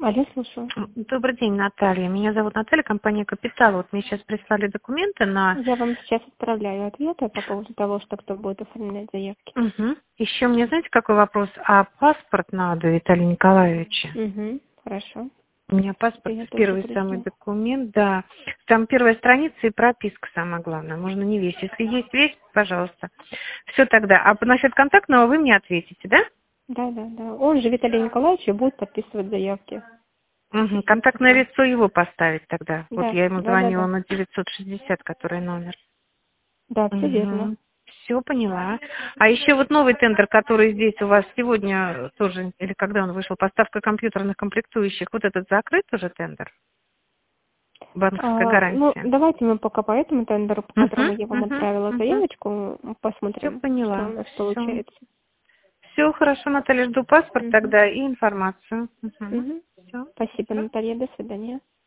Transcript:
Алло, слушаю. Добрый день, Наталья. Меня зовут Наталья, компания «Капитал». Вот мне сейчас прислали документы на... Я вам сейчас отправляю ответы по поводу того, что кто будет оформлять заявки. Угу. Еще мне, знаете, какой вопрос? А паспорт надо, Виталий Николаевич? Хорошо. У меня паспорт, Я тоже первый самый пришлю. документ, да. Там первая страница и прописка, самое главное. Можно не весь. Если есть весь, пожалуйста. Все тогда. А насчет контактного вы мне ответите, да? Да. Он же, Виталий Николаевич, и будет подписывать заявки. Угу. Контактное лицо его поставить тогда. Вот Да. я ему звонила на 960, который номер. Да, все верно. Все поняла. А еще вот новый тендер, который здесь у вас сегодня тоже, или когда он вышел, поставка компьютерных комплектующих, вот этот закрыт уже тендер? Банковская гарантия. Давайте мы пока по этому тендеру, по которому я вам отправила заявочку, Все посмотрим, что поняла. у нас получается. Все хорошо, Наталья, жду паспорт тогда и информацию. Все. Спасибо, Наталья. До свидания.